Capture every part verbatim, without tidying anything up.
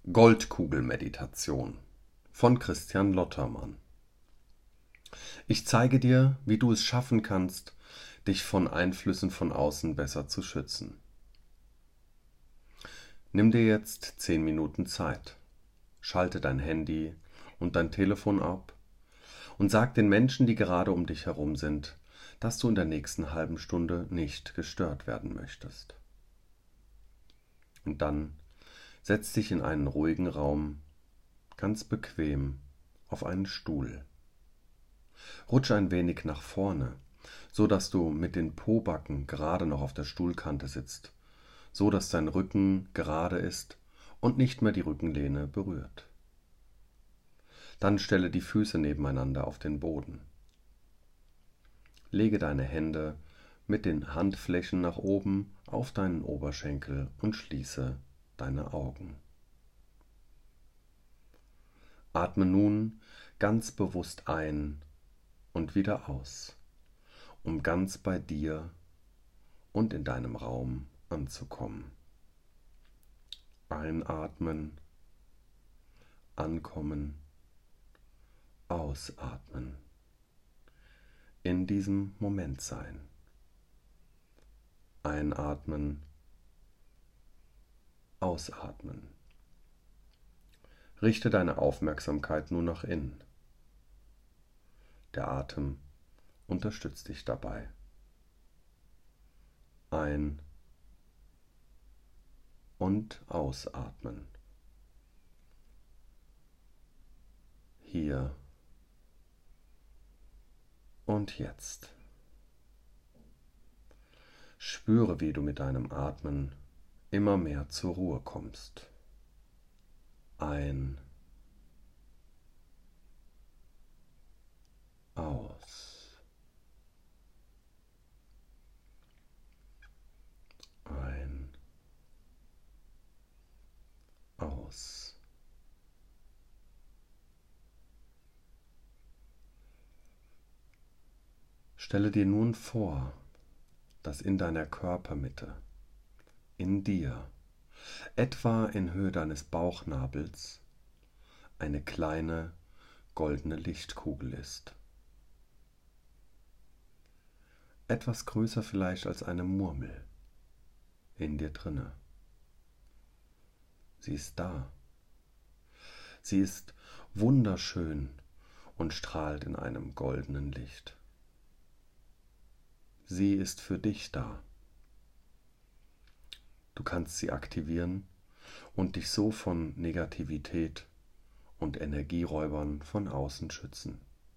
Goldkugelmeditation von Christian Lottermann. Ich zeige dir, wie du es schaffen kannst, dich von Einflüssen von außen besser zu schützen. Nimm dir jetzt zehn Minuten Zeit, schalte dein Handy und dein Telefon ab und sag den Menschen, die gerade um dich herum sind, dass du in der nächsten halben Stunde nicht gestört werden möchtest. Und dann setz dich in einen ruhigen Raum, ganz bequem, auf einen Stuhl. Rutsch ein wenig nach vorne, so dass du mit den Pobacken gerade noch auf der Stuhlkante sitzt, so dass dein Rücken gerade ist und nicht mehr die Rückenlehne berührt. Dann stelle die Füße nebeneinander auf den Boden. Lege deine Hände mit den Handflächen nach oben auf deinen Oberschenkel und schließe deine Augen. Atme nun ganz bewusst ein und wieder aus, um ganz bei dir und in deinem Raum anzukommen. Einatmen, ankommen, ausatmen. In diesem Moment sein. Einatmen, ausatmen. Richte deine Aufmerksamkeit nur nach innen. Der Atem unterstützt dich dabei. Ein- und ausatmen. Hier und jetzt. Spüre, wie du mit deinem Atmen immer mehr zur Ruhe kommst. Ein, aus. Ein, aus. Stelle dir nun vor, dass in deiner Körpermitte, in dir, etwa in Höhe deines Bauchnabels, eine kleine goldene Lichtkugel ist. Etwas größer vielleicht als eine Murmel in dir drinne. Sie ist da. Sie ist wunderschön und strahlt in einem goldenen Licht. Sie ist für dich da. Du kannst sie aktivieren und dich so von Negativität und Energieräubern von außen schützen.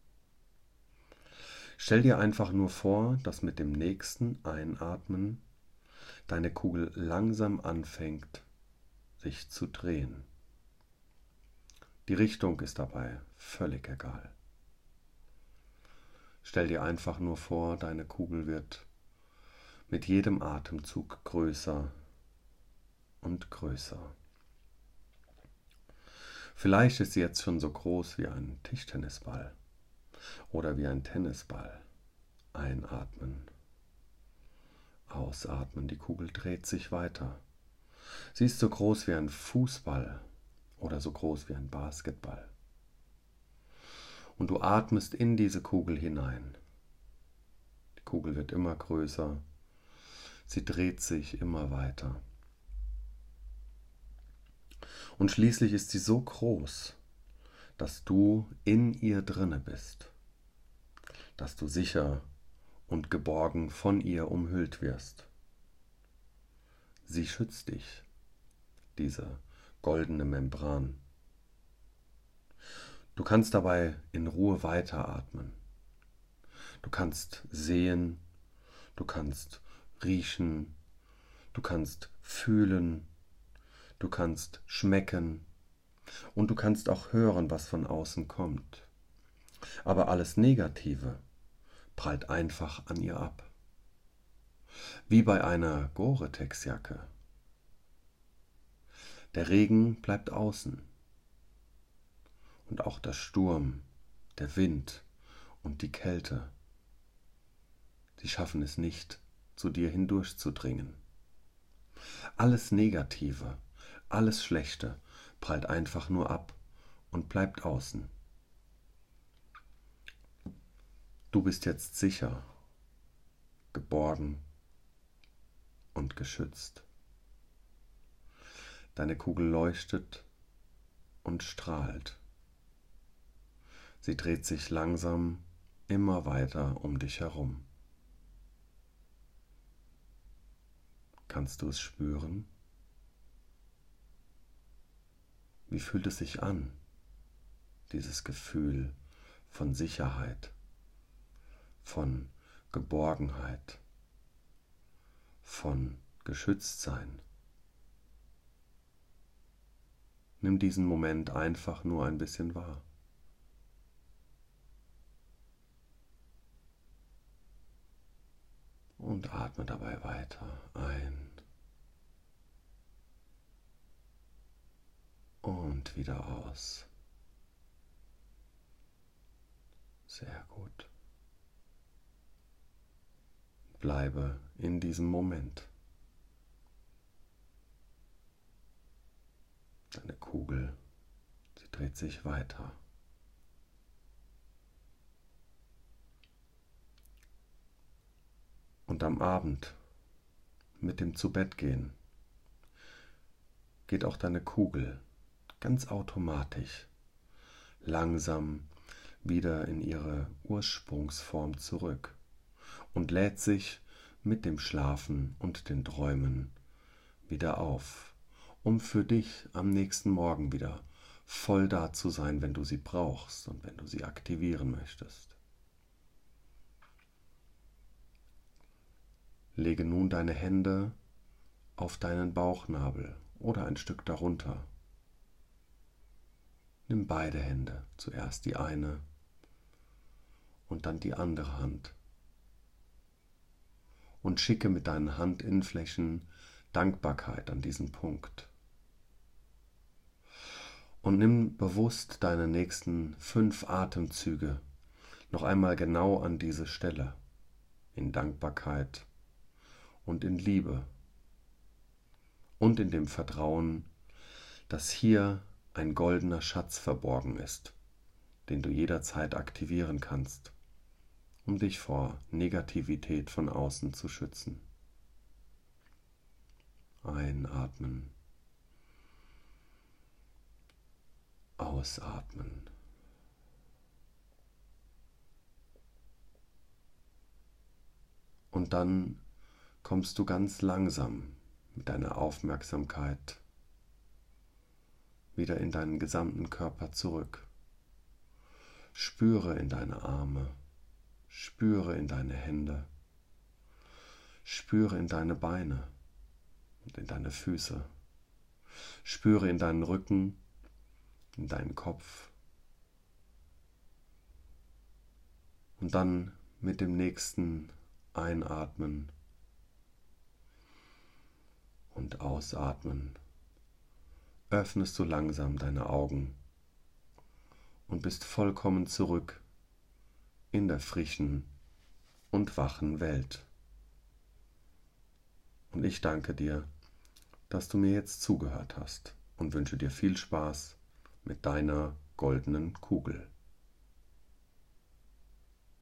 Stell dir einfach nur vor, dass mit dem nächsten Einatmen deine Kugel langsam anfängt, sich zu drehen. Die Richtung ist dabei völlig egal. Stell dir einfach nur vor, deine Kugel wird mit jedem Atemzug größer und größer. Vielleicht ist sie jetzt schon so groß wie ein Tischtennisball oder wie ein Tennisball. Einatmen, ausatmen, die Kugel dreht sich weiter. Sie ist so groß wie ein Fußball oder so groß wie ein Basketball. Und du atmest in diese Kugel hinein. Die Kugel wird immer größer, sie dreht sich immer weiter. Und schließlich ist sie so groß, dass du in ihr drinne bist, dass du sicher und geborgen von ihr umhüllt wirst. Sie schützt dich, diese goldene Membran. Du kannst dabei in Ruhe weiteratmen. Du kannst sehen, du kannst riechen, du kannst fühlen, du kannst schmecken und du kannst auch hören, was von außen kommt. Aber alles Negative prallt einfach an ihr ab. Wie bei einer Gore-Tex-Jacke. Der Regen bleibt außen. Und auch der Sturm, der Wind und die Kälte, sie schaffen es nicht, zu dir hindurchzudringen. Alles Negative, alles Schlechte prallt einfach nur ab und bleibt außen. Du bist jetzt sicher, geborgen und geschützt. Deine Kugel leuchtet und strahlt. Sie dreht sich langsam immer weiter um dich herum. Kannst du es spüren? Wie fühlt es sich an, dieses Gefühl von Sicherheit, von Geborgenheit, von Geschütztsein? Nimm diesen Moment einfach nur ein bisschen wahr. Und atme dabei weiter ein und wieder aus. Sehr gut. Bleibe in diesem Moment. Deine Kugel, sie dreht sich weiter. Und am Abend, mit dem Zubettgehen, geht auch deine Kugel ganz automatisch langsam wieder in ihre Ursprungsform zurück und lädt sich mit dem Schlafen und den Träumen wieder auf, um für dich am nächsten Morgen wieder voll da zu sein, wenn du sie brauchst und wenn du sie aktivieren möchtest. Lege nun deine Hände auf deinen Bauchnabel oder ein Stück darunter. Nimm beide Hände, zuerst die eine und dann die andere Hand und schicke mit deinen Handinnenflächen Dankbarkeit an diesen Punkt. Und nimm bewusst deine nächsten fünf Atemzüge noch einmal genau an diese Stelle, in Dankbarkeit und in Liebe und in dem Vertrauen, dass hier ein goldener Schatz verborgen ist, den du jederzeit aktivieren kannst, um dich vor Negativität von außen zu schützen. Einatmen, ausatmen. Und dann kommst du ganz langsam mit deiner Aufmerksamkeit wieder in deinen gesamten Körper zurück. Spüre in deine Arme, spüre in deine Hände, spüre in deine Beine und in deine Füße. Spüre in deinen Rücken, in deinen Kopf. Und dann mit dem nächsten Einatmen und Ausatmen öffnest du langsam deine Augen und bist vollkommen zurück in der frischen und wachen Welt. Und ich danke dir, dass du mir jetzt zugehört hast und wünsche dir viel Spaß mit deiner goldenen Kugel.